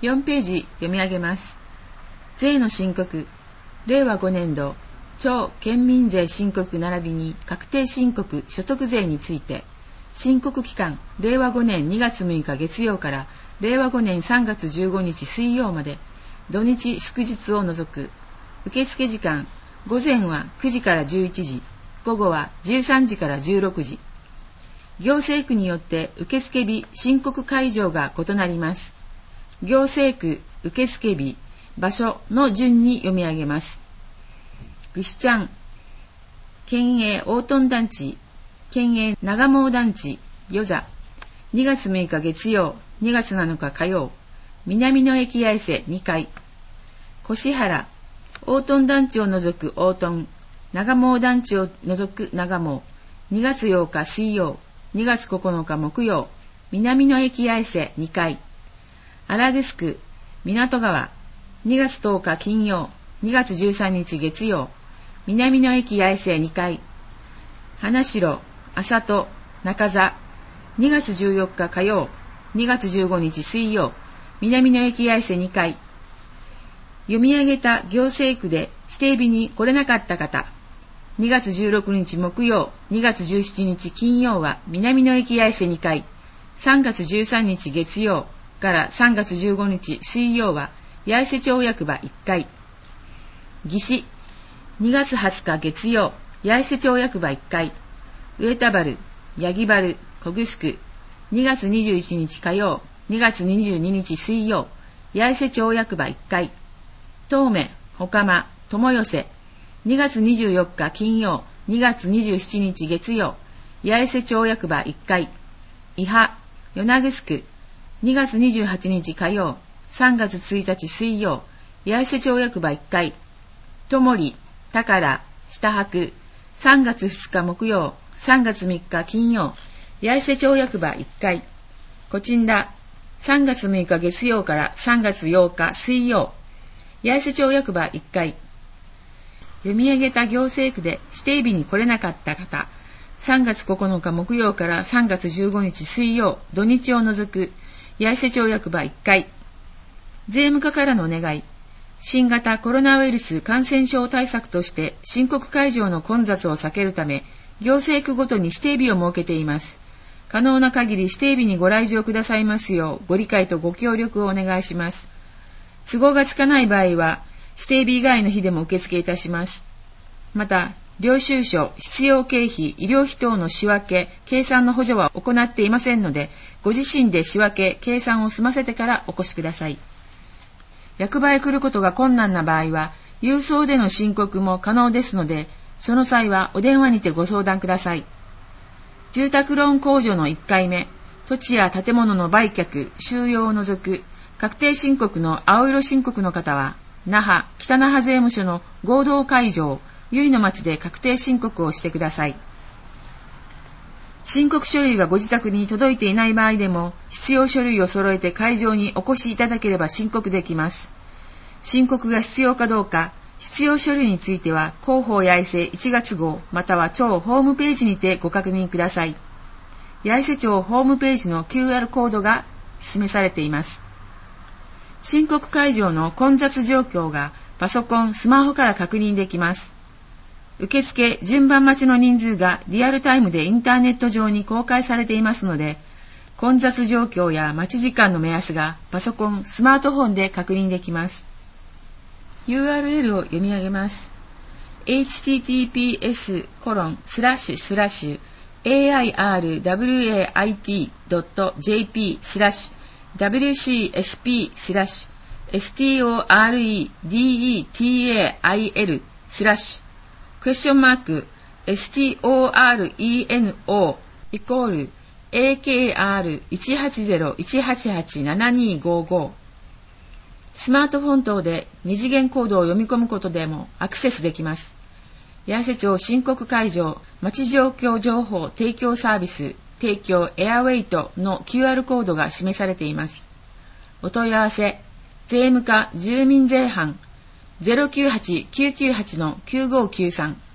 4ページ読み上げます。税の申告、令和5年度、町県民税申告並びに確定申告所得税について、申告期間、令和5年2月6日月曜から令和5年3月15日水曜まで、土日祝日を除く、受付時間、午前は9時から11時、午後は13時から16時。行政区によって受付日申告会場が異なります。行政区受付日場所の順に読み上げます。ぐしちゃん、県営大屯団地、県営長毛団地、与座、2月6日月曜、2月7日火曜、南の駅八重瀬2階、越原、大屯団地を除く大屯、長毛団地を除く長毛、2月8日水曜、2月9日木曜、南の駅八重瀬2階、荒城区、港川、2月10日金曜、2月13日月曜、南の駅八重瀬2階、花城、浅戸、中座、2月14日火曜、2月15日水曜、南の駅八重瀬2階。読み上げた行政区で指定日に来れなかった方、2月16日木曜、2月17日金曜は南の駅八重瀬2階、3月13日月曜から3月15日水曜は八重瀬町役場1階。義士、2月20日月曜、八重瀬町役場1階。上田原、八木原、小城、2月21日火曜、2月22日水曜、八重瀬町役場1階。東目、ほかま、友寄せ、2月24日金曜、2月27日月曜、八重瀬町役場1階。伊波、与那城、2月28日火曜、3月1日水曜、八重瀬町役場1階。ともり、宝、下白、3月2日木曜、3月3日金曜、八重瀬町役場1階。こちんだ、3月6日月曜から3月8日水曜、八重瀬町役場1階。読み上げた行政区で指定日に来れなかった方、3月9日木曜から3月15日水曜、土日を除く、八重瀬町役場1階。税務課からのお願い。新型コロナウイルス感染症対策として申告会場の混雑を避けるため、行政区ごとに指定日を設けています。可能な限り指定日にご来場くださいますようご理解とご協力をお願いします。都合がつかない場合は指定日以外の日でも受付いたします。また、領収書、必要経費、医療費等の仕分け、計算の補助は行っていませんので、ご自身で仕分け、計算を済ませてからお越しください。役場へ来ることが困難な場合は、郵送での申告も可能ですので、その際はお電話にてご相談ください。住宅ローン控除の1回目、土地や建物の売却、収用を除く、確定申告の青色申告の方は、那覇、北那覇税務署の合同会場、由比の町で確定申告をしてください。申告書類がご自宅に届いていない場合でも、必要書類を揃えて会場にお越しいただければ申告できます。申告が必要かどうか、必要書類については、広報八重瀬1月号、または町ホームページにてご確認ください。八重瀬町ホームページの QR コードが示されています。申告会場の混雑状況がパソコン、スマホから確認できます。受付、順番待ちの人数がリアルタイムでインターネット上に公開されていますので、混雑状況や待ち時間の目安がパソコン、スマートフォンで確認できます。URL を読み上げます。https://airbwait.jp/storedetail/ クエスチョンマーク storeno=AKR180-188-7255 スマートフォン等で二次元コードを読み込むことでもアクセスできます。八重瀬町申告会場町状況情報提供サービス提供エアウェイトの QR コードが示されています。お問い合わせ税務課住民税班 098-998-9593